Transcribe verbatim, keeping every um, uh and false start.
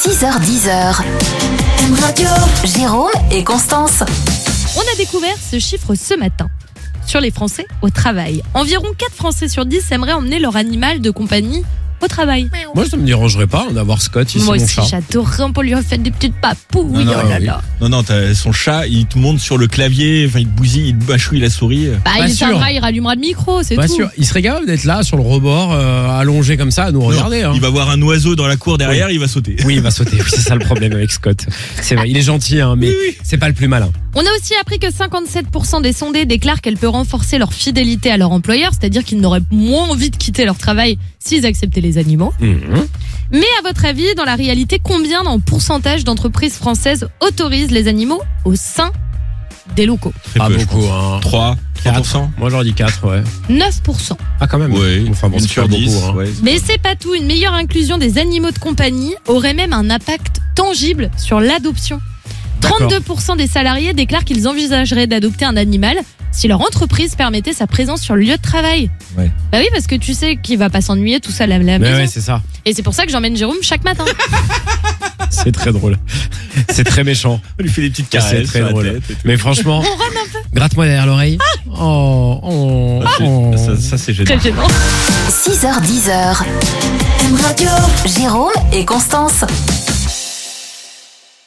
six heures dix. M Radio. Jérôme et Constance. On a découvert ce chiffre ce matin. Sur les Français au travail, environ quatre Français sur dix aimeraient emmener leur animal de compagnie au travail. Moi, ça me dérangerait pas d'avoir Scott ici, Moi mon aussi, chat. j'adorerais pour lui refaire des petites papouilles. Non, non, oh là oui. là. Non, non, t'as son chat, il te monte sur le clavier, enfin, il te bousille, il te bachouille la souris. Bah, Pas il sûr. tiendra, il rallumera le micro, c'est Pas tout. sûr. Il serait capable d'être là, sur le rebord, euh, allongé comme ça, à nous regarder. Non, hein. Il va voir un oiseau dans la cour derrière, il va sauter. Oui, il va sauter. Oui, c'est ça le problème avec Scott. C'est vrai, il est gentil, hein, mais Oui, oui. c'est pas le plus malin. On a aussi appris que cinquante-sept pour cent des sondés déclarent qu'elle peut renforcer leur fidélité à leur employeur, c'est-à-dire qu'ils n'auraient moins envie de quitter leur travail s'ils acceptaient les animaux. Mhm. Mais à votre avis, dans la réalité, combien en pourcentage d'entreprises françaises autorisent les animaux au sein des locaux? Très Pas peu, je beaucoup, pense. hein. trois, trois pour cent. Moi, j'aurais dit quatre, ouais. neuf pour cent. Ah, quand même. Oui, Enfin, bon, une c'est sur pas dix. beaucoup, hein. Ouais. Mais c'est pas tout, une meilleure inclusion des animaux de compagnie aurait même un impact tangible sur l'adoption. D'accord. trente-deux pour cent des salariés déclarent qu'ils envisageraient d'adopter un animal si leur entreprise permettait sa présence sur le lieu de travail. Ouais. Bah oui, parce que tu sais qu'il va pas s'ennuyer tout seul à la Mais maison. ouais, c'est ça. Et c'est pour ça que j'emmène Jérôme chaque matin. C'est très drôle. C'est très méchant. On lui fait des petites C'est caresses très sur la drôle. tête et tout. Mais franchement, gratte-moi derrière l'oreille. Oh, oh, Ça, c'est- oh. ça, ça, c'est génial. Très gênant. six heures dix. M Radio. Jérôme et Constance.